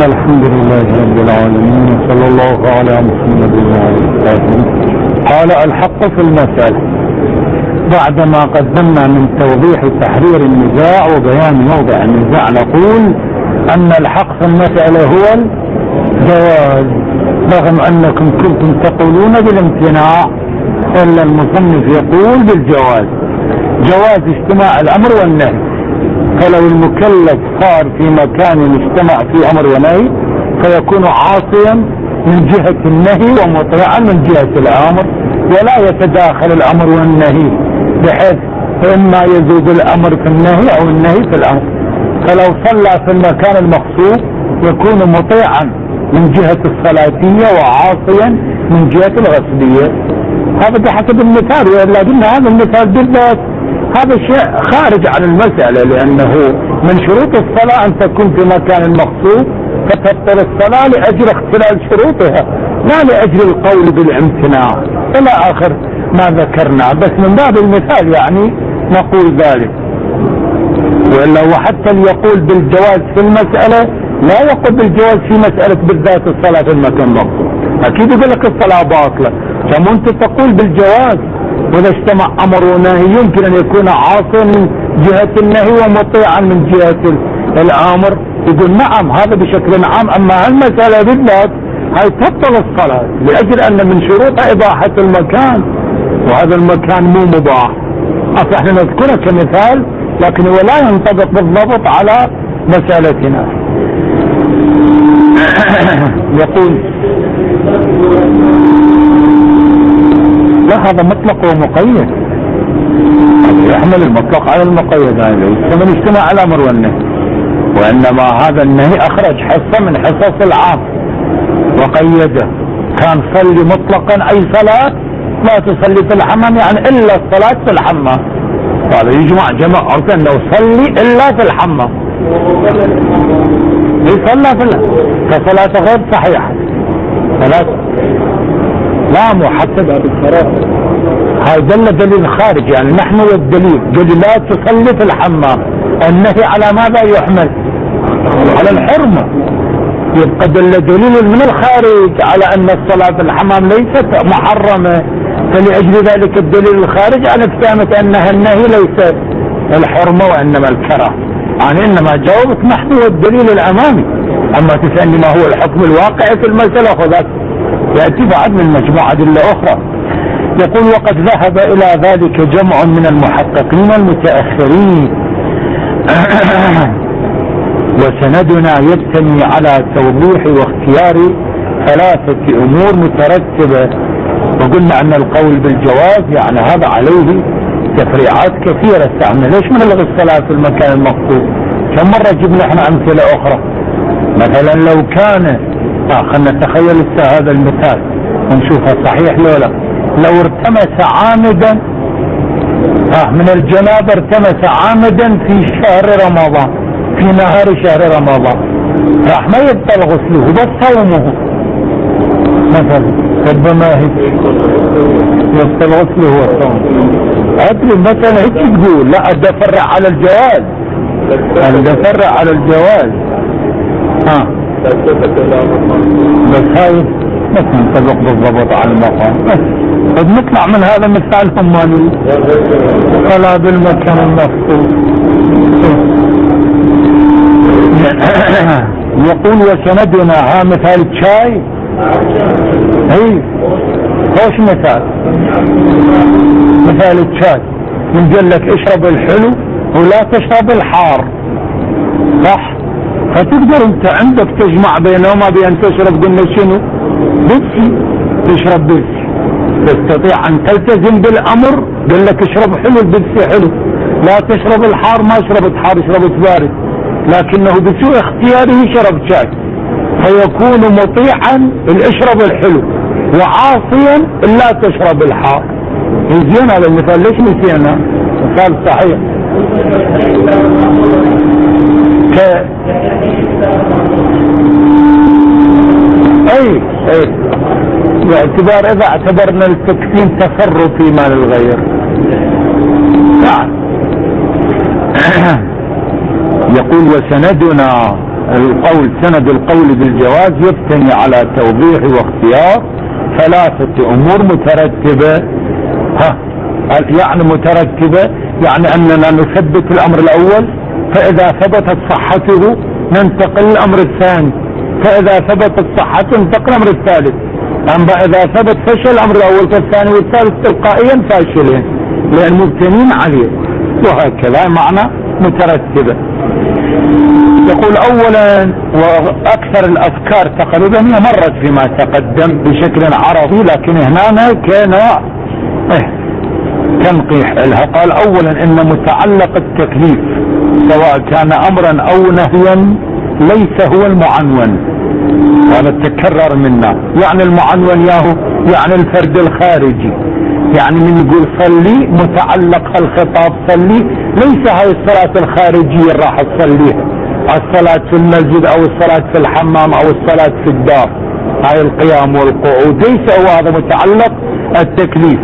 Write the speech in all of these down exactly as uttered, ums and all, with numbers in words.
الحمد لله رب العالمين وصلى الله على محمد وعلى آله. قال الحق في المسألة. بعدما قدمنا من توضيح تحرير النزاع وبيان موضع النزاع نقول أن الحق في المسألة هو الجواز، رغم أنكم كنتم تقولون بالامتناع، إلا المصنف يقول بالجواز، جواز اجتماع الأمر والنهي. فلو المكلف صار في مكان يجتمع فيه أمر ونهي فيكون عاصيا من جهة النهي ومطيعا من جهة الأمر، ولا يتداخل الأمر والنهي بحيث إما يزيد الأمر في النهي أو النهي في الأمر. فلو صلى في المكان المخصوص يكون مطيعا من جهة الصلاتية وعاصيا من جهة الغصبية. هذا بحسب المثال، ولكن هذا المثال بالذات هذا شيء خارج عن المسألة، لأنه من شروط الصلاة أن تكون في مكان مخصوص فتبطل الصلاة لأجل اختلال شروطها، لا لأجل القول بالامتناع إلى آخر ما ذكرنا، بس من باب المثال يعني نقول ذلك. وإلا وحتى اللي يقول بالجواز في المسألة لا يقول بالجواز في مسألة بالذات الصلاة في المكان المخصوص، أكيد يقول لك الصلاة باطلة. كم أنت تقول بالجواز، وإذا اجتمع أمر ونهي يمكن أن يكون عاصيا من جهة النهي ومطيعا من جهة الأمر. يقول نعم هذا بشكل عام، أما المسألة بالذات هاي تبطل الصلاة لأجل أن من شروطها إباحة المكان، وهذا المكان مو مباح. أصلا نذكره كمثال لكن هو لا ينطبق بالضبط على مسألتنا. يقول لا هذا مطلق ومقيد، يحمل المطلق على المقيد، ليس من اجتماع الأمر والنهي، وإنما هذا النهي أخرج حصة من حصص العام وقيده. كان صلي مطلقا أي صلاة لا تصلي في الحمام، يعني إلا الصلاة في الحمام، هذا يجمع جمع أرض أنه صلي إلا في الحمام، يصلى في فصلاة غير صحيحة، صلاة لا محسب بالصلاة. هاي دل دليل خارج، يعني نحن والدليل قل لا تصلي في الحمام، النهي على ماذا يحمل؟ على الحرمة. يبقى دل دليل من الخارج على أن الصلاة في الحمام ليست محرمة، فلأجل ذلك الدليل الخارج على ابتامة أنها النهي ليس الحرمة وإنما الكره. يعني إنما جاوبت نحن والدليل الأمامي، أما تسألني ما هو الحكم الواقعي في المسألة خذت يأتي بعد من مجموعة أدلة أخرى. يقول وقد ذهب إلى ذلك جمع من المحققين المتأخرين، وسندنا يبتني على توضيح واختيار ثلاثة أمور مترتبة. وقلنا أن القول بالجواز يعني هذا عليه تفريعات كثيرة، استعمل ليش من لغة الصلاة في المكان المخصوص؟ كم مرة جبنا احنا أمثلة أخرى. مثلا لو كان آه خلنا نتخيل هذا المثال ونشوفه صحيح لو لا، لو ارتمس عامدا آه من الجنابة، ارتمس عامدا في شهر رمضان، في نهار شهر رمضان، راح ما يبطل غسله بس صومه مثلا، ربما هيك يبطل غسله وصومه. أدري مثلا هيك تقول لا أدى فرع على الجواز، أدى فرع على الجواز ها آه. بس هاي ما تنطبق بالضبط على المقام. بس نطلع من هذا مثال هماني صلاة بالمكان المخصوص. يقول وسندنا ها مثال الشاي، اي خوش مثال مثال الشاي، نقول لك اشرب الحلو ولا تشرب الحار، صح؟ فتقدر انت عندك تجمع بينهما بان تشرب قلنا شنو؟ بيبسي، تشرب بيبسي، تستطيع ان تلتزم بالامر قال لك اشرب حلو البيبسي حلو، لا تشرب الحار ما شربت حار شربت بارد، لكنه بسوء اختياره شرب شاي، فيكون مطيعا الاشرب الحلو وعاصيا لا تشرب الحار. زين هذا المثال ليش نسينا؟ مثال صحيح. ك... اي اي باعتبار اذا اعتبرنا التكفين تصرف في مال الغير. نعم. يقول وسندنا القول سند القول بالجواز يبتني على توضيح واختيار ثلاثة امور مترتبة. ها يعني مترتبة يعني اننا نثبت الامر الاول، فاذا ثبتت صحته ننتقل للامر الثاني، فاذا ثبتت صحته ننتقل للامر الثالث. اما اذا ثبت فشل الامر الاول فالثاني والثالث تلقائيا فاشلين لان مبتنين عليه، وهكذا معنى مترتبة. يقول اولا واكثر الاذكار تقريبا هي مرت فيما تقدم بشكل عرضي، لكن هنا كنوع اه تنقيح لها. قال اولا ان متعلق التكليف سواء كان امرا او نهيا ليس هو المعنون، هذا تكرر منا. يعني المعنون ياهو يعني الفرد الخارجي، يعني من يقول صلي متعلق الخطاب صلي، ليس هاي الصلاة الخارجية راح تصليها، الصلاة في المسجد او الصلاة في الحمام او الصلاة في الدار، هاي القيام والقعود ليس هو هذا متعلق التكليف.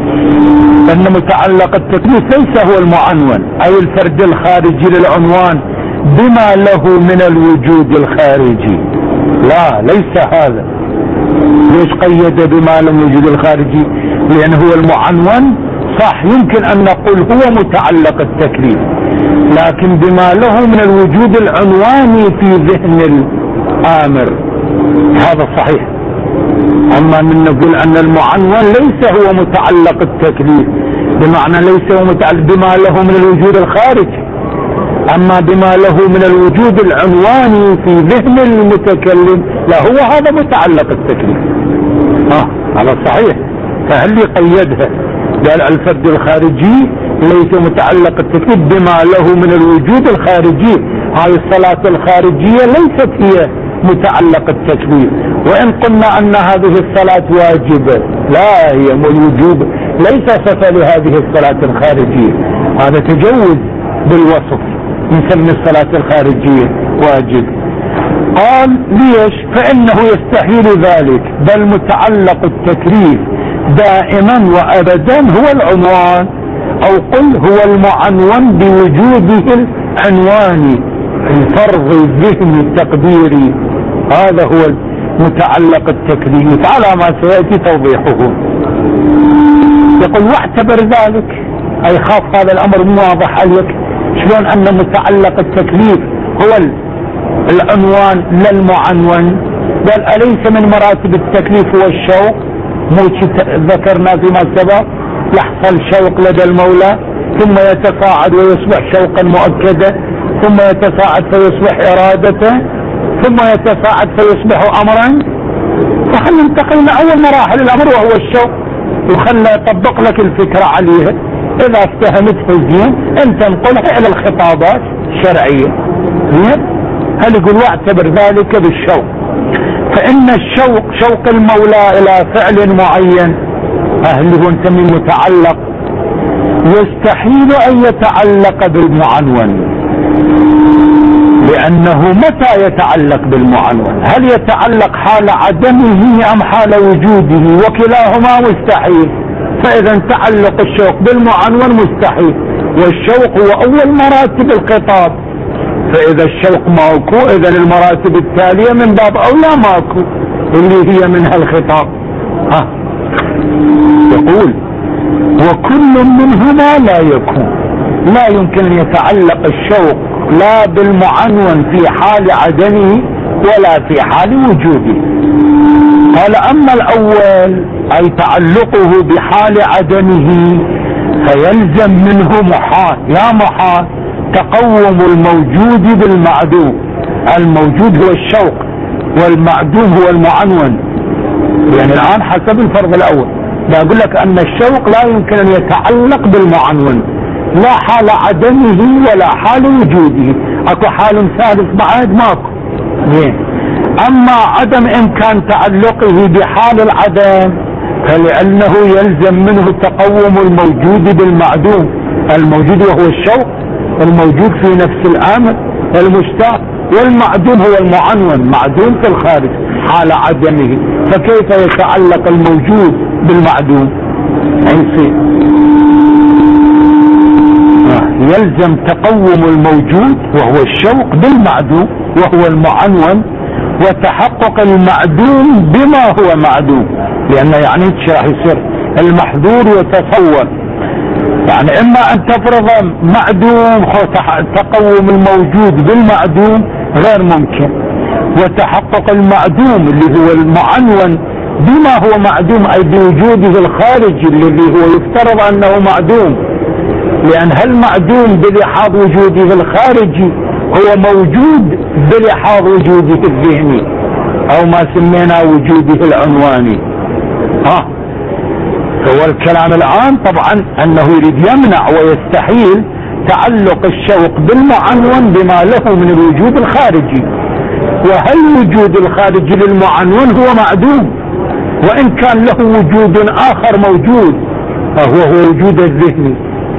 ان متعلق التكليف ليس هو المعنون اي الفرد الخارجي للعنوان بما له من الوجود الخارجي، لا ليس هذا. ليش قيد بما له من الوجود الخارجي؟ لان هو المعنون صح يمكن ان نقول هو متعلق التكليف، لكن بما له من الوجود العنواني في ذهن الامر هذا صحيح. اما من نقول ان المعنون ليس هو متعلق التكليف بمعنى ليس هو متعلق بما له من الوجود الخارجي، اما بما له من الوجود العنواني في ذهن المتكلم لا هو هذا متعلق التكليف. اه هذا صحيح. فهل يقيدها قال الفرد الخارجي ليس متعلق التكليف بما له من الوجود الخارجي، هاي الصلاة الخارجية ليست هي متعلق التكليف، وان قلنا ان هذه الصلاة واجبة لا هي الوجوب ليس صفة لهذه الصلاة الخارجية، هذا تجوز بالوصف نسمي الصلاة الخارجية واجب. قال ليش؟ فانه يستحيل ذلك، بل متعلق التكليف دائما وابدا هو العنوان، او قل هو المعنون بوجوده العنواني الفرض الذهني التقديري، هذا هو متعلق التكليف على ما سيأتي توضيحه. يقول واعتبر ذلك اي خاف هذا الامر مو واضح عليك شلون ان متعلق التكليف هو العنوان للمعنون، بل أليس من مراتب التكليف هو الشوق؟ مو ذكرنا فيما سبق يحصل شوق لدى المولى ثم يتصاعد ويصبح شوقا مؤكدا، ثم يتصاعد فيصبح إرادته، ثم يتصاعد فيصبح أمرا. فخلنا ننتقل من أول مراحل الأمر وهو الشوق، وخلنا أطبق لك الفكرة عليها. إذا افتهمتها زين أنت تنقلها إلى الخطابات الشرعية. هل يقول واعتبر ذلك بالشوق، فإن الشوق شوق المولى إلى فعل معين أهل هو نسميه متعلق، يستحيل أن يتعلق بالمعنون، لأنه متى يتعلق بالمعنون؟ هل يتعلق حال عدمه أم حال وجوده؟ وكلاهما مستحيل. فإذا تعلق الشوق بالمعنون مستحيل، والشوق هو أول مراتب الخطاب، فإذا الشوق ماكو إذا المراتب التالية من باب أولى ماكو اللي هي منها الخطاب. ها يقول وكل منهما لا يكون، لا يمكن أن يتعلق الشوق لا بالمعنون في حال عدمه ولا في حال وجوده. قال أما الأول أي تعلقه بحال عدمه فيلزم منه محال، يا محال تقوم الموجود بالمعدوم، الموجود هو الشوق والمعدوم هو المعنون. يعني الآن حسب الفرض الأول بقول لك أن الشوق لا يمكن أن يتعلق بالمعنون لا حال عدمه ولا حال وجوده، اكو حال ثالث بعد ماكو. اما عدم امكان تعلقه بحال العدم فلانه يلزم منه تقوم الموجود بالمعدوم، الموجود وهو الشوق الموجود في نفس الامر المشتاق، والمعدوم هو المعنون معدوم في الخارج حال عدمه، فكيف يتعلق الموجود بالمعدوم؟ يصير يلزم تقوم الموجود وهو الشوق بالمعدوم وهو المعنون، وتحقق المعدوم بما هو معدوم، لأنه يعني راح يصير المحظور يتصور. يعني إما أن تفرض معدوم تقوم الموجود بالمعدوم غير ممكن، وتحقق المعدوم اللي هو المعنون بما هو معدوم أي بوجوده الخارجي الذي هو يفترض أنه معدوم، لأن هالمعدوم بلحاظ وجوده الخارجي هو موجود بلحاظ وجوده الذهني أو ما سمينا وجوده العنواني. ها هو الكلام الآن طبعا أنه يريد يمنع ويستحيل تعلق الشوق بالمعنون بما له من الوجود الخارجي، وهل الوجود الخارجي للمعنون هو معدوم، وإن كان له وجود آخر موجود فهو هو وجود الذهني.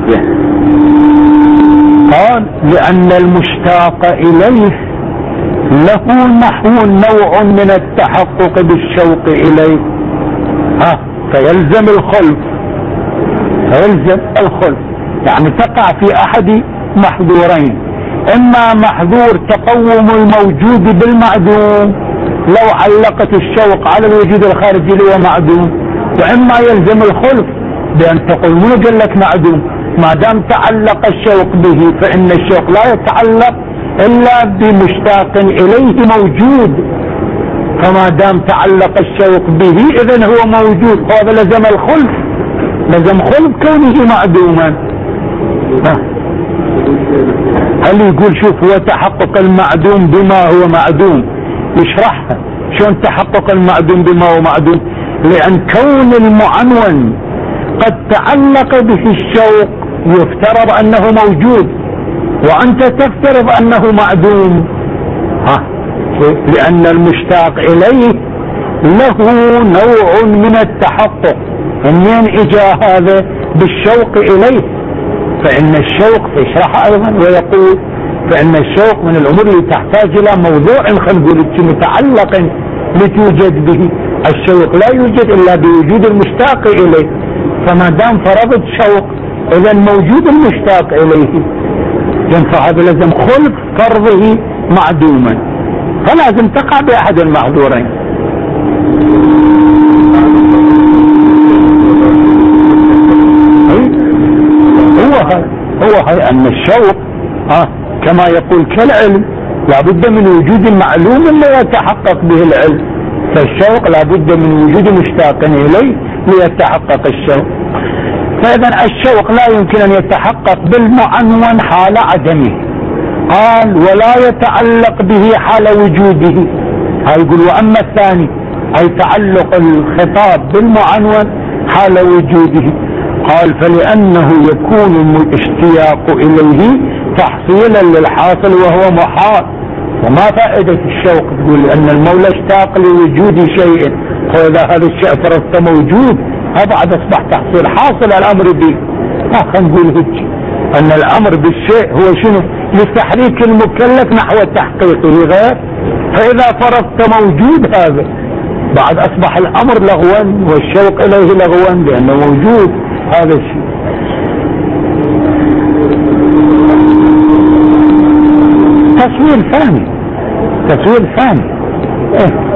قال لأن المشتاق إليه له نحو نوع من التحقق بالشوق إليه. ها فيلزم الخلف، فيلزم الخلف يعني تقع في أحد محظورين، إما محظور تقوم الموجود بالمعدوم لو علقت الشوق على الوجود الخارجي اللي هو معدوم، وإما يلزم الخلف بأن تقول مو قال لك معدوم، ما دام تعلق الشوق به فإن الشوق لا يتعلق إلا بمشتاق إليه موجود، فما دام تعلق الشوق به إذن هو موجود، هذا لزم الخلف، لزم خلف كونه معدوما. هل يقول شوف هو تحقق المعدوم بما هو معدوم، يشرحها شلون تحقق المعدوم بما هو معدوم؟ لأن كون المعنون قد تعلق به الشوق يفترض أنه موجود، وأنت تفترض أنه معدوم. ها لأن المشتاق إليه له نوع من التحقق، منين إجا هذا؟ بالشوق إليه، فإن الشوق يشرح أيضا ويقول فإن الشوق من الأمور اللي تحتاج إلى موضوع خلينا نقول متعلق لتوجد به، الشوق لا يوجد إلا بوجود المشتاق إليه، فما دام فرضت شوق إذا موجود المشتاق إليه، فهذا لازم خلف فرضه معدوما، فلازم تقع بأحد المحظورين. هو هاي هو هاي أن الشوق آه كما يقول كالعلم لابد من وجود المعلوم اللي يتحقق به العلم، فالشوق لابد من وجود مشتاق إليه ليتحقق الشوق، فإذا الشوق لا يمكن أن يتحقق بالمعنون حال عدمه. قال ولا يتعلق به حال وجوده. هاي يقول وأما الثاني أي تعلق الخطاب بالمعنون حال وجوده، قال فلأنه يكون الاشتياق إليه تحصيلا للحاصل وهو محال، وما فائدة الشوق؟ تقول أن المولى اشتاق لوجود شيء، وإذا هذا الشيء فرضت موجود أبعد أصبح تحصيل حاصل الأمر به. ما خلينا نقول هيك أن الأمر بالشيء هو شنو؟ لتحريك المكلف نحو تحقيقه غير، فإذا فرضت موجود هذا بعد أصبح الأمر لغوا والشوق إليه لغوا لأنه موجود هذا الشيء. تصوير ثاني تصوير ثاني إيه؟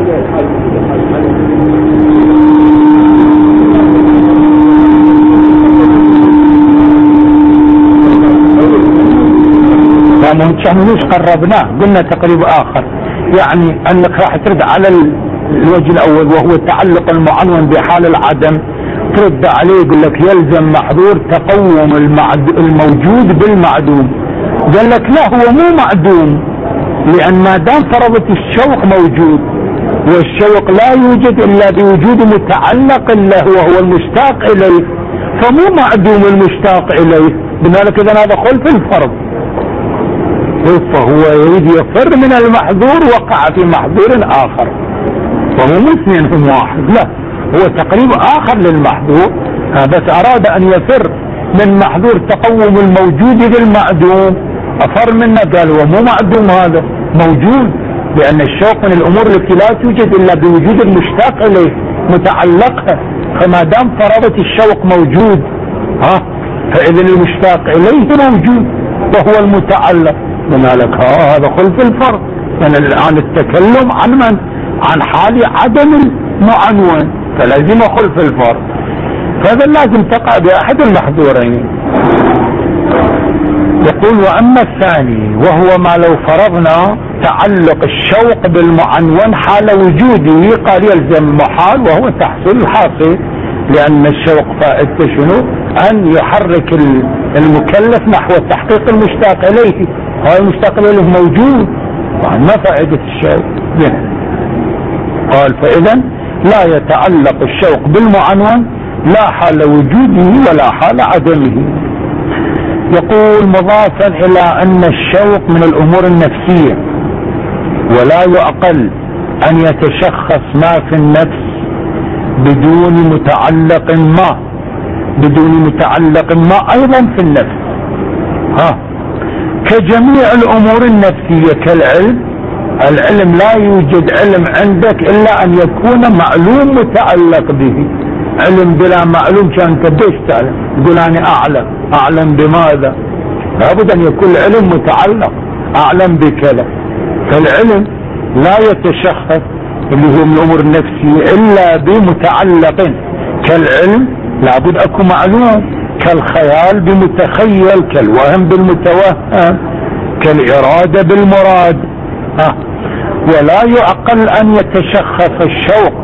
مش قربناه قلنا تقريب آخر، يعني أنك راح ترد على الوجه الأول وهو تعلق المعنون بحال العدم، ترد عليه يقول لك يلزم محظور تقوم الموجود بالمعدوم. قال لك لا هو مو معدوم، لأن ما دام فرضت الشوق موجود، والشوق لا يوجد إلا بوجود متعلق له وهو المشتاق إليه، فمو معدوم المشتاق إليه، بذلك إذا هذا خلف الفرض، فهو يريد يفر من المحظور وقع في محظور آخر، وهو اثنين هم واحد، لا هو تقريب آخر للمحظور، بس أراد أن يفر من محظور تقوم الموجود بالمعدوم، أفر منه قال هو مو معدوم هذا موجود، لأن الشوق من الأمور التي لا توجد إلا بوجود المشتاق إليه متعلقها، فما دام فرضت الشوق موجود ها فإذن المشتاق إليه موجود، وهو المتعلق. لذلك هذا خلف الفرق. يعني الآن التكلم عن من؟ عن حال عدم المعنون، فلازم خلف الفرق، فهذا لازم تقع بأحد المحظورين. يقول وأما الثاني وهو ما لو فرضنا تعلق الشوق بالمعنون حال وجوده، قال يلزم محال وهو تحصيل الحاصل، لأن الشوق فائدته شنو؟ أن يحرك المكلف نحو تحقيق المشتاق إليه، هذا المشتاق إليه موجود، ما فائدة الشوق به. قال فإذا لا يتعلق الشوق بالمعنون لا حال وجوده ولا حال عدمه. يقول مضافا إلى أن الشوق من الأمور النفسية، ولا يعقل أن يتشخص ما في النفس بدون متعلق ما بدون متعلق ما أيضا في النفس، ها كجميع الأمور النفسية كالعلم. العلم لا يوجد علم عندك إلا أن يكون معلوم متعلق به. علم بلا معلوم كان تدش تعلم، تقول أنا أعلم، أعلم بماذا؟ لابد أن يكون العلم متعلق، أعلم بكذا. فالعلم لا يتشخص اللي هو من الأمور النفسية إلا بمتعلق. كالعلم لابد أكو معلوم، كالخيال بمتخيل، كالوهم بالمتوهم، كالإرادة بالمراد. ها ولا يعقل أن يتشخص الشوق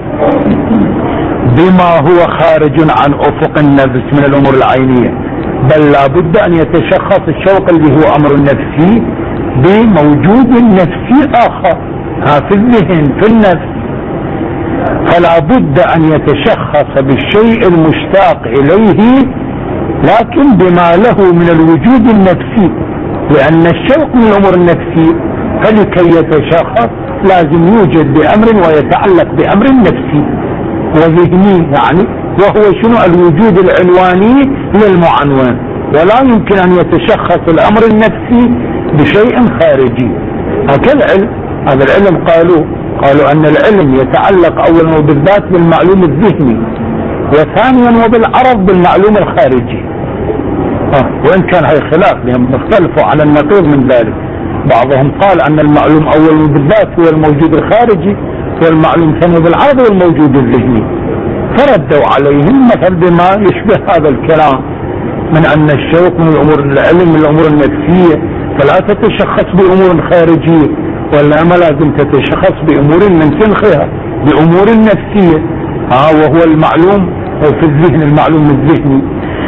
بما هو خارج عن أفق النفس من الأمور العينية، بل لابد أن يتشخص الشوق اللي هو أمر نفسي بموجود نفسي آخر، ها في الذهن في النفس. فلا بد أن يتشخص بالشيء المشتاق إليه لكن بما له من الوجود النفسي، لأن الشوق من الأمور النفسية، فلكي يتشخص لازم يوجد بأمر ويتعلق بأمر نفسي وذهني، يعني وهو شنو؟ الوجود العنواني للمعنون. ولا يمكن أن يتشخص الأمر النفسي بشيء خارجي. هكذا العلم، هذا العلم قالوا قالوا أن العلم يتعلق أولا وبالذات بالمعلوم الذهني، وثانيا وبالعرض بالمعلوم الخارجي. آه. وإن كان هاي خلاف لهم اختلفوا على النقيض من ذلك. بعضهم قال أن المعلوم أولا وبالذات هو الموجود الخارجي، والمعلوم ثاني بالعرض والموجود الذهني، فردوا عليهم مثل بما يشبه هذا الكلام من أن الشوق من الأمور العلم من الأمور النفسية، فلا تتشخص بأمور خارجية، وإنما لازم تتشخص بأمور من تنخها بأمور نفسية، ها وهو المعلوم في الذهن، المعلوم الذهني.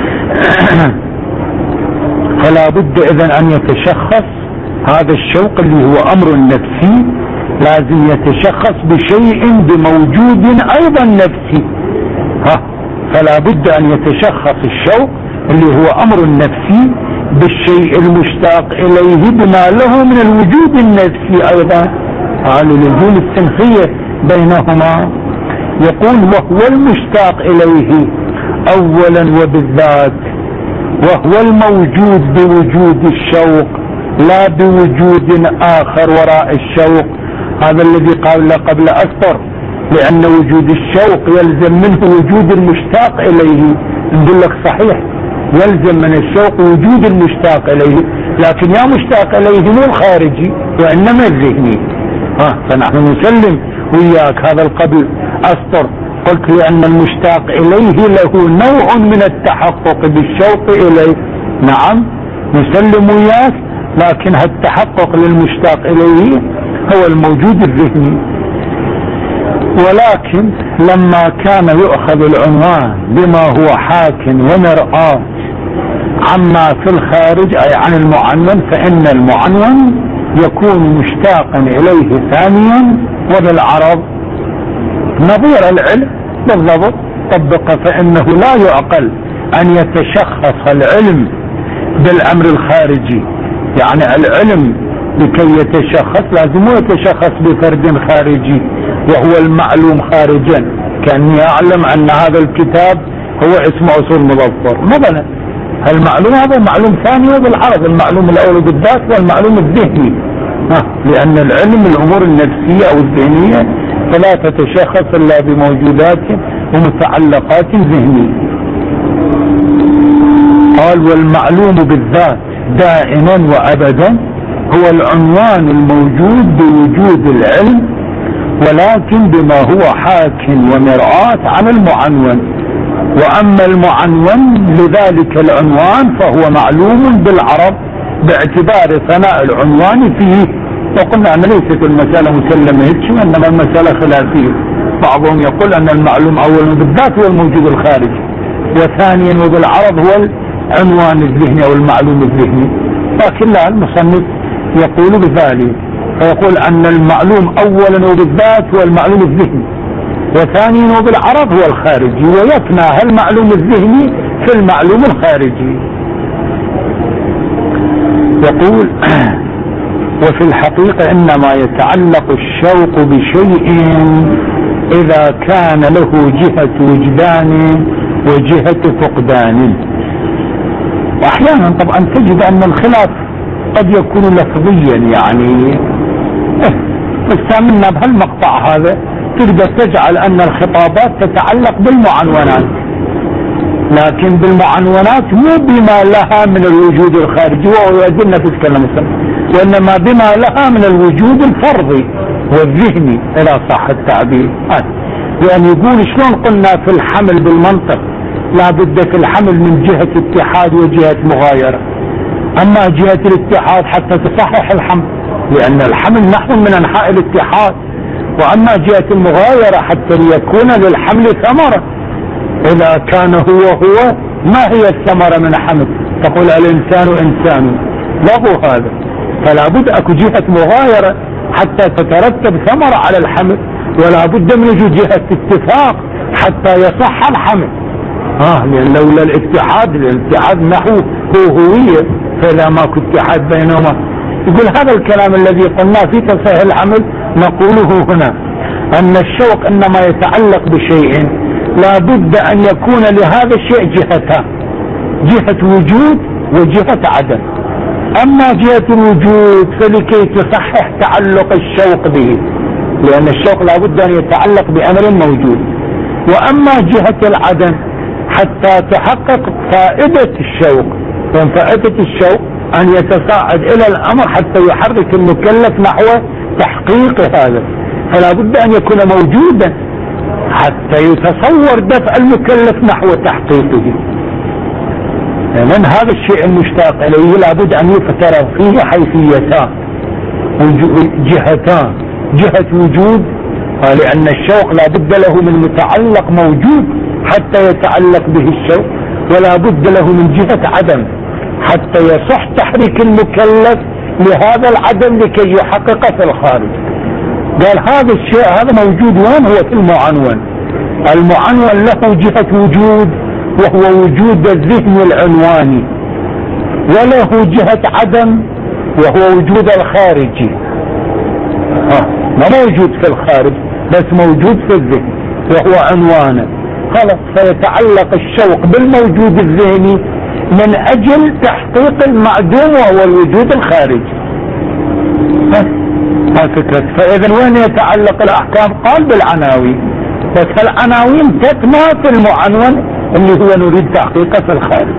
فلا بد إذن أن يتشخص هذا الشوق اللي هو أمر نفسي، لازم يتشخص بشيء بموجود أيضا نفسي. ها فلا بد أن يتشخص الشوق اللي هو أمر نفسي بالشيء المشتاق إليه بما له من الوجود النفسي أيضا، على اللزوم السنخية بينهما. يقول وهو المشتاق إليه أولا وبالذات، وهو الموجود بوجود الشوق لا بوجود آخر وراء الشوق. هذا الذي قال قبل أسطر، لأن وجود الشوق يلزم منه وجود المشتاق إليه. نقول لك صحيح يلزم من الشوق وجود المشتاق إليه، لكن يا مشتاق إليه مو الخارجي وإنما الذهني. ها فنحن نسلم وياك هذا القبل أسطر، قلت لأن المشتاق إليه له نوع من التحقق بالشوق إليه. نعم نسلم وياك، لكن التحقق للمشتاق إليه هو الموجود الذهني. ولكن لما كان يؤخذ العنوان بما هو حاك ومرآة عما في الخارج أي عن المعنون، فإن المعنون يكون مشتاقا إليه ثانيا وبالعرض نظير العلم بالضبط. طبق فإنه لا يعقل أن يتشخص العلم بالأمر الخارجي، يعني العلم لكي يتشخص لازم يتشخص بفرد خارجي وهو المعلوم خارجا، كان يعلم أن هذا الكتاب هو اسم أصول مظفر مثلا. المعلوم هذا معلوم ثاني وبالعرض، المعلوم الأول بالذات والمعلوم الذهني. ها لأن العلم الأمور النفسية أو الذهنية فلا تتشخص إلا بموجودات ومتعلقات ذهنية. قال والمعلوم بالذات دائما وأبدا هو العنوان الموجود بوجود العلم، ولكن بما هو حاك ومرآة عن المعنون. وأما المعنون لذلك العنوان فهو معلوم بالعرب باعتبار ثناء العنوان فيه. وقلنا أن ليست المسألة مسلمة هيك، وإنما المسألة خلافية. بعضهم يقول أن المعلوم أولا بالذات هو الموجود الخارجي، وثانيا وبالعرب هو العنوان الذهني أو المعلوم الذهني، لكن لا، المصنف يقول بذلك، فيقول أن المعلوم أولا وبالذات هو المعلوم الذهني، وثانيا وبالعرب هو الخارجي، ويكنى المعلوم الذهني في المعلوم الخارجي. يقول وفي الحقيقة إنما يتعلق الشوق بشيء إذا كان له جهة وجدان وجهة فقدان. وأحيانا طبعا تجد أن الخلاف قد يكون لفظيا، يعني استعملنا بهالمقطع هذا تقدر تجعل أن الخطابات تتعلق بالمعنونات، لكن بالمعنونات مو بما لها من الوجود الخارجي وهو يدلنا في الكلام السلام، وإنما بما لها من الوجود الفرضي والذهني إذا صح التعبير. لأن يقول شلون قلنا في الحمل بالمنطق لا بد في الحمل من جهة اتحاد وجهة مغايرة، أما جهة الاتحاد حتى تصحح الحمل، لأن الحمل نحو من أنحاء الاتحاد، وأما جهة المغايرة حتى ليكون للحمل ثمرة. إذا كان هو هو ما هي الثمرة من حمل؟ تقول الإنسان إنسان له هذا، فلا بد أكو جهة مغايرة حتى تترتب ثمرة على الحمل، ولا بد من وجود جهة اتفاق حتى يصح الحمل. اه لأن لولا الاتحاد، الاتحاد نحو هو هوية، فإذا ماكو اتحاد بينهما. يقول هذا الكلام الذي قلنا في تصحيح الحمل نقوله هنا، أن الشوق إنما يتعلق بشيء لا بد أن يكون لهذا الشيء جهتان، جهة وجود وجهة عدم. أما جهة الوجود فلكي تصحح تعلق الشوق به، لأن الشوق لا بد أن يتعلق بأمر موجود. وأما جهة العدم حتى تحقق فائدة الشوق، ومن فائدة الشوق أن يتصاعد إلى الأمر حتى يحرك المكلف نحو تحقيق هذا، فلا بد أن يكون موجودا حتى يتصور دفع المكلف نحو تحقيقه. لأن هذا الشيء المشتاق إليه لا بد أن يفترض فيه حيثيتان جهتان، جهة وجود، لأن الشوق لا بد له من متعلق موجود حتى يتعلق به الشوق، ولا بد له من جهة عدم حتى يصح تحريك المكلف لهذا العدم لكي يحقق في الخارج. قال هذا الشيء هذا موجود وين؟ هو في المعنون. المعنون له جهة وجود وهو وجود الذهن العنواني، وله جهة عدم وهو وجود الخارجي. ها ما موجود في الخارج بس موجود في الذهن وهو عنوانه، خلاص فيتعلق الشوق بالموجود الذهني من أجل تحقيق المعدوم وهو الوجود الخارجي. ها فكرة. فإذا وين يتعلق الأحكام؟ قال بالعناوين، بس العناوين تكمى في المعنون اللي هو نريد تحقيقه في الخارج.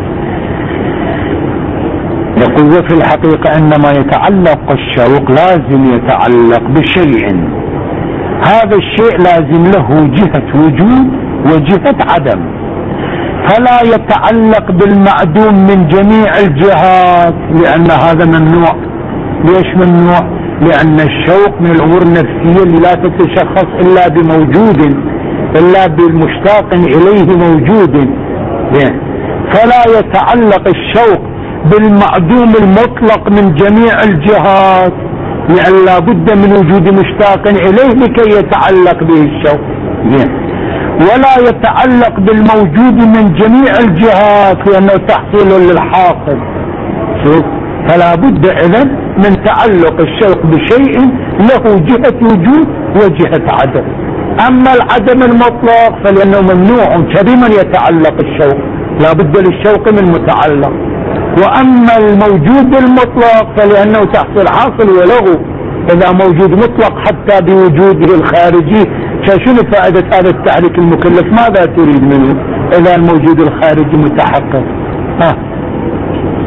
يقول وفي الحقيقة إنما يتعلق الشوق لازم يتعلق بشيء، هذا الشيء لازم له جهة وجود وجهة عدم، فلا يتعلق بالمعدوم من جميع الجهات، لأن هذا ممنوع. ليش ممنوع؟ لأن الشوق من الأمور النفسية اللي لا تتشخص إلا بموجود، إلا بالمشتاق إليه موجود. فلا يتعلق الشوق بالمعدوم المطلق من جميع الجهات، لأن لا بد من وجود مشتاق إليه لكي يتعلق به الشوق. ولا يتعلق بالموجود من جميع الجهات لأنه تحصيل للحاصل. فلا بد إذن من تعلق الشوق بشيء له جهة وجود وجهة عدم. أما العدم المطلق فلأنه ممنوع، بمن يتعلق الشوق؟ لا بد للشوق من متعلق. وأما الموجود المطلق فلأنه تحصل حاصل وله، إذا موجود مطلق حتى بوجوده الخارجي، شنو فائدة هذا التحريك المكلف؟ ماذا تريد منه إذا الموجود الخارجي متحقق؟ ها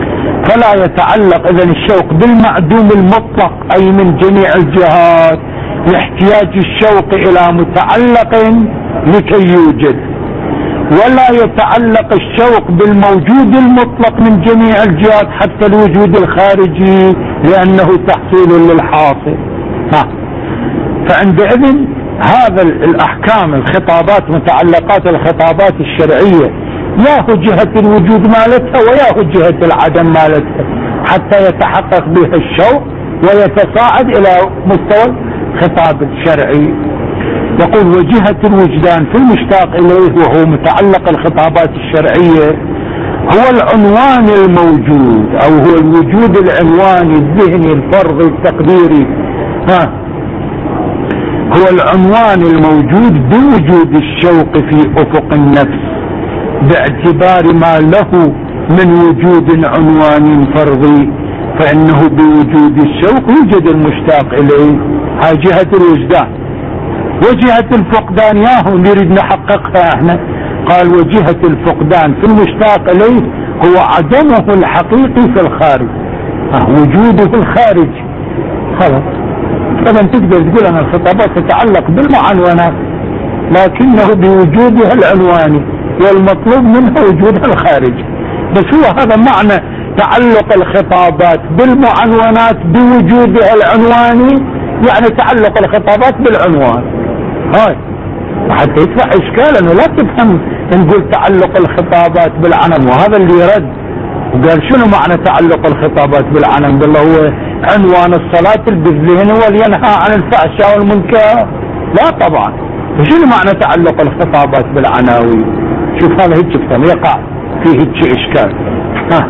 فلا يتعلق إذن الشوق بالمعدوم المطلق أي من جميع الجهات لاحتياج الشوق إلى متعلق لكي يوجد، ولا يتعلق الشوق بالموجود المطلق من جميع الجهات حتى الوجود الخارجي لأنه تحصيل للحاصل. ها. فعندئذ هذا الأحكام الخطابات متعلقات الخطابات الشرعية ياهو جهة الوجود مالتها وياهو جهة العدم مالتها حتى يتحقق بها الشوق ويتصاعد إلى مستوى الخطاب الشرعي. يقول وجهة الوجدان في المشتاق إليه وهو متعلق الخطابات الشرعية هو العنوان الموجود أو هو الوجود العنواني الذهني الفرضي التقديري. ها هو العنوان الموجود بوجود الشوق في أفق النفس باعتبار ما له من وجود عنواني فرضي، فإنه بوجود الشوق يوجد المشتاق إليه. هاي جهة الوجدان. وجهة الفقدان ياهو نريد نحققها احنا. قال وجهة الفقدان في المشتاق إليه هو عدمه الحقيقي في الخارج، وجوده الخارجي. خلاص طبعا تقدر تقول أن الخطابات تتعلق بالمعنونات لكنه بوجودها العنواني والمطلوب منها وجودها الخارجي. بس هو هذا معنى تعلق الخطابات بالمعنونات بوجودها العنواني، يعني تعلق الخطابات بالعنوان. هاي حتى يدفع اشكال انه لا تفهم نقول تعلق الخطابات بالعنم، وهذا اللي يرد وقال شنو معنى تعلق الخطابات بالعنم؟ قال له هو عنوان الصلاة بالذهن ولينهى عن الفحشاء والمنكر. لا طبعا. شنو معنى تعلق الخطابات بالعناوين؟ شوف هذا هيك بفهم يقع فيه هيك اشكال. ها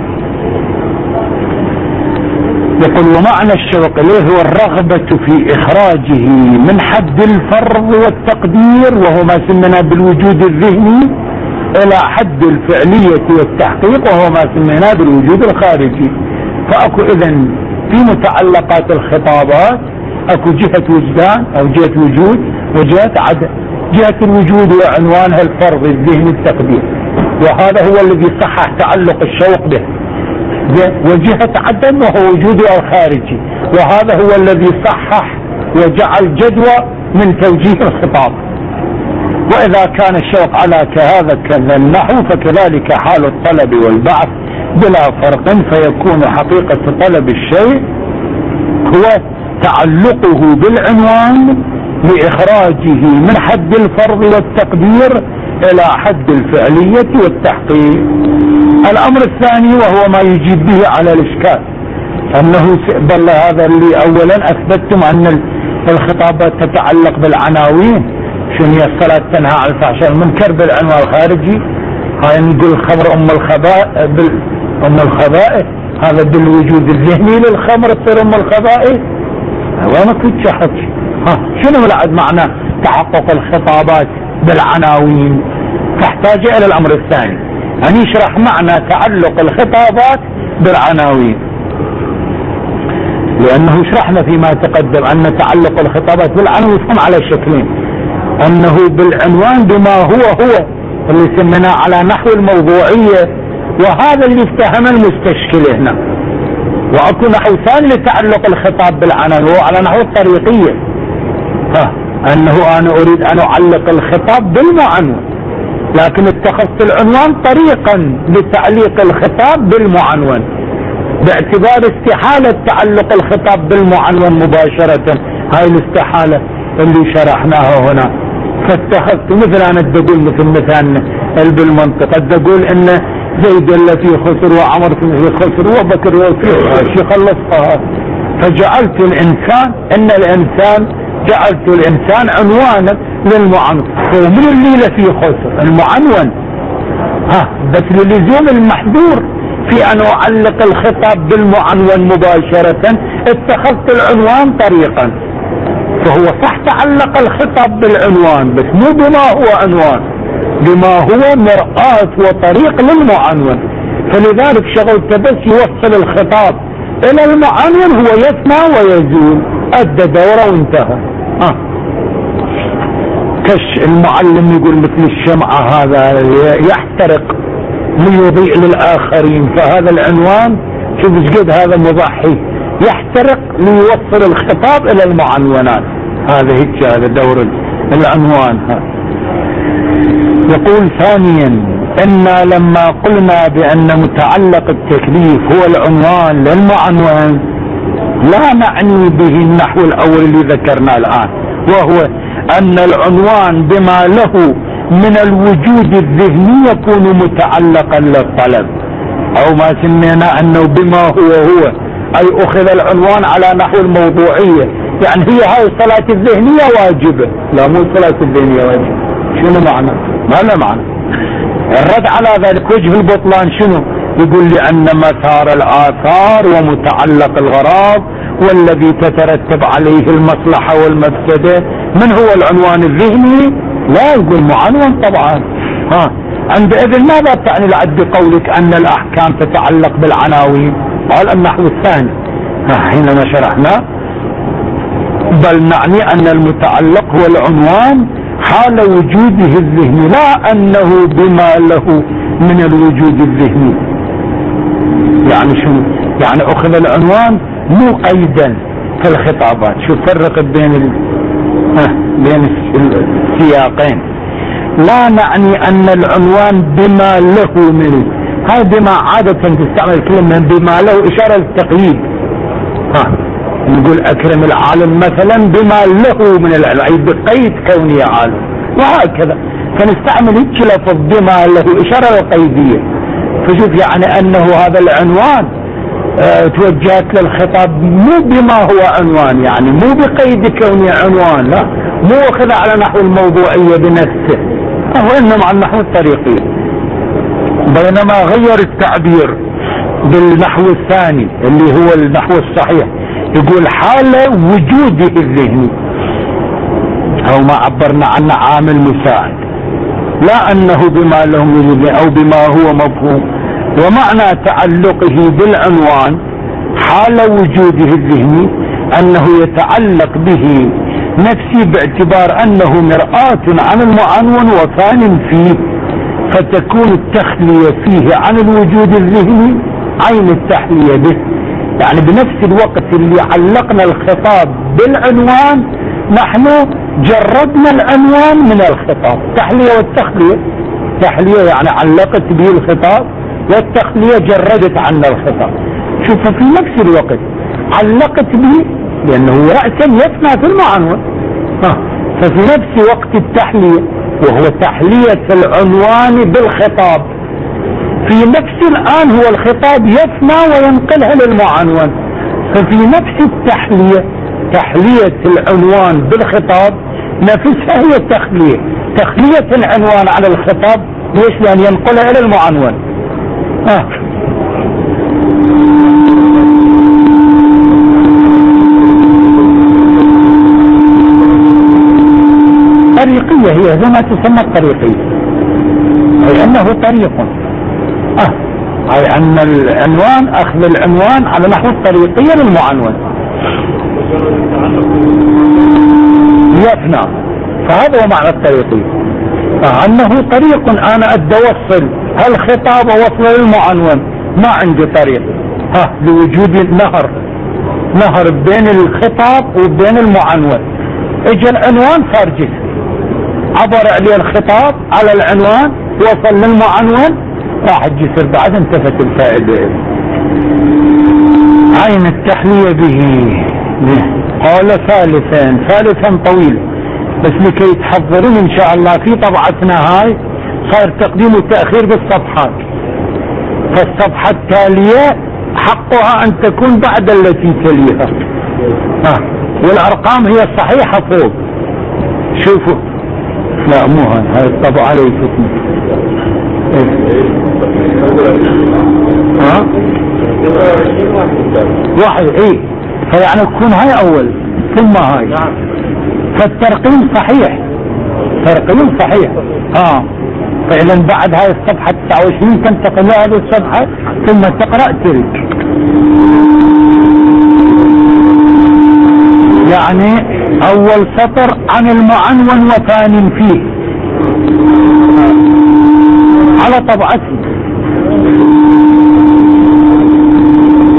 يقول ومعنى الشوق إليه هو الرغبة في إخراجه من حد الفرض والتقدير وهو ما سميناه بالوجود الذهني إلى حد الفعلية والتحقيق وهو ما سميناه بالوجود الخارجي. فأكو إذن في متعلقات الخطابات أكو جهة وجدان أو جهة وجود وجهة عدم. جهة الوجود وعنوانها الفرض الذهني التقدير، وهذا هو الذي صحح تعلق الشوق به. وجهة عدم وهو وجوده الخارجي، وهذا هو الذي صحح وجعل جدوى من توجيه الخطاب. وإذا كان الشوق على كهذا كذا النحو فكذلك حال الطلب والبعث بلا فرق، فيكون حقيقة طلب الشيء هو تعلقه بالعنوان لإخراجه من حد الفرض والتقدير إلى حد الفعلية والتحقيق. الأمر الثاني وهو ما يجيب به على الإشكال أنه بل هذا اللي أولا أثبتتم أن الخطابات تتعلق بالعناوين. شنو هي الصلاة تنهى عن الفحشاء والمنكر بالعنوان الخارجي. هاي نقول خبر أم الخبائث بال... أم الخبائث هذا بالوجود الذهني للخمر تصير أم الخبائث. وما كنت حكي. ها شنو بعد معنى تحقق الخطابات بالعناوين؟ تحتاج إلى الأمر الثاني أن يشرح معنى تعلق الخطابات بالعناوين، لأنه شرحنا فيما تقدم أن تعلق الخطابات بالعناوين يفهم على شكلين: أنه بالعنوان بما هو هو اللي سميناه على نحو الموضوعية، وهذا اللي افتهم المستشكل هنا. وأكو نحو ثاني لتعلق الخطاب بالعناوين وهو على نحو الطريقية، ها أنه أنا أريد أن أعلق الخطاب بالمعنون، لكن اتخذت العنوان طريقا لتعليق الخطاب بالمعنون باعتبار استحالة تعلق الخطاب بالمعنون مباشرة. هاي الاستحالة اللي شرحناها هنا. فاتخذت مثل أنا أقول مثل مثلا بالمنطقة أقول إن زيد التي خسر وعمر في خسر وبكر في خلصها، فجعلت الإنسان إن الإنسان جعلت الإنسان عنوانا للمعنون. ومن اللي في خسر المعنون، ها بس للزوم المحظور في أن أعلق الخطاب بالمعنون مباشرة اتخذت العنوان طريقا. فهو صح تعلق الخطاب بالعنوان بس مو بما هو عنوان، بما هو مرآة وطريق للمعنون. فلذلك شغلت بس يوصل الخطاب إلى المعنون هو يسمع ويزول، أدى دوره وانتهى. ها كش المعلم يقول مثل الشمعة هذا يحترق ليضيء للآخرين، فهذا العنوان شوف ايش قد هذا مضحي، يحترق ليوصل الخطاب الى المعنونات. هذا هيك، هذا دور العنوان. هذا يقول ثانيا إنا لما قلنا بأن متعلق التكليف هو العنوان للمعنون لا نعني به النحو الأول اللي ذكرنا الآن، وهو أن العنوان بما له من الوجود الذهني يكون متعلقا للطلب، أو ما سمينا أنه بما هو هو، أي أخذ العنوان على نحو الموضوعية، يعني هي هاي الصلاة الذهنية واجبة. لا، مو الصلاة الذهنية واجبة. شنو معنى؟ ما له معنى. الرد على ذلك وجه البطلان شنو؟ يقول لأن مسار الآثار ومتعلق الغرض والذي تترتب عليه المصلحة والمفسدة من هو العنوان الذهني؟ لا، يقول معنون طبعا. ها عندئذ ماذا تعني العد بقولك أن الأحكام تتعلق بالعناوين؟ قال النحو الثاني حينما شرحنا بل نعني أن المتعلق هو العنوان حال وجوده الذهني، لا أنه بما له من الوجود الذهني. يعني شنو؟ يعني أخذ العنوان مو قيدا في الخطابات. شوف فرق بين ال... بين السياقين. لا نعني أن العنوان بما له من، هاي بما عادة تستعمل كلمة بما له إشارة للتقييد. ها نقول أكرم العالم مثلا بما له من العلم، أي بقيد كونه عالم، وهكذا فنستعمل هيك لفظ بما له إشارة للقيدية. فشوف يعني أنه هذا العنوان اه توجهت للخطاب مو بما هو عنوان، يعني مو بقيد كونه عنوان، لا، مو أخذ على نحو الموضوعية بنفسه، وإنما على النحو الطريقي. بينما غير التعبير بالنحو الثاني اللي هو النحو الصحيح، يقول حال وجوده الذهني، او ما عبرنا عنه عامل مساعد، لا انه بما له وجود او بما هو مفهوم. ومعنى تعلقه بالعنوان حال وجوده الذهني انه يتعلق به نفسي باعتبار انه مرآة عن المعنون وفان فيه، فتكون التخلية فيه عن الوجود الذهني عين التحلية به. يعني بنفس الوقت اللي علقنا الخطاب بالعنوان نحن جردنا العنوان من الخطاب. تحلية والتخلية، تحلية يعني علقت به الخطاب، والتخلية جردت عنا الخطاب. شوف في نفس الوقت علقت به لأنه رأسا يفنى في المعنون، ففي نفس وقت التحلية وهو تحلية العنوان بالخطاب، في نفس الآن هو الخطاب يفنى وينقلها للمعنون، ففي نفس التحلية تحلية العنوان بالخطاب نفسها هي التخلية، تخلية العنوان على الخطاب ليش؟ لأن ينقلها إلى المعنون. آه. طريقية هي زي ما تسمى الطريقية، أي أنه طريق. آه. أي أن العنوان أخذ العنوان على نحو الطريقية للمعنون يفنى، فهذا هو معنى الطريقية. فأنه طريق أنا أدى وصل الخطاب وصل للمعنون، ما عندي طريق. ها لوجود نهر نهر بين الخطاب وبين المعنون، اجى العنوان صار جسر، عبر عليه الخطاب على العنوان وصل للمعنون راح الجسر، بعد انتفت الفائدة. عين التحلية به. قال ثالثا ثالثا طويل، بس لكي تحضرون ان شاء الله في طبعتنا هاي صار تقديم وتأخير بالصفحات، فالصفحة التالية حقها ان تكون بعد التي تليها. ها والارقام هي الصحيحة فوق، شوفوا. لا مو هاي، هاي الطبعة ليست. ها واحد ايه، فيعني تكون هاي اول ثم هاي، فالترقيم صحيح، ترقيم صحيح. اه فإذا بعد هاي الصفحة تسعة وعشرين تنتقل لهذه الصفحة ثم تقرأ تلك. يعني اول سطر عن المعنون وثان فيه على طبعتي.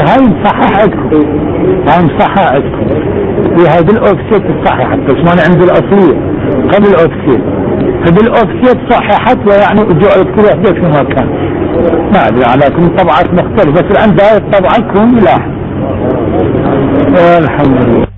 هاي مصحح عندكم، هاي مصحح عندكم وهذه الاوفسيت الصحيحة، بس ما أنا عندي الاصلية قبل الاوفسيت، فبالاوفسيت صححت ويعني جعلت كل واحدة في مكان. ما ادري عليكم طبعات مختلفة، بس عند هاي الطبعة تكون لا. الحمد لله.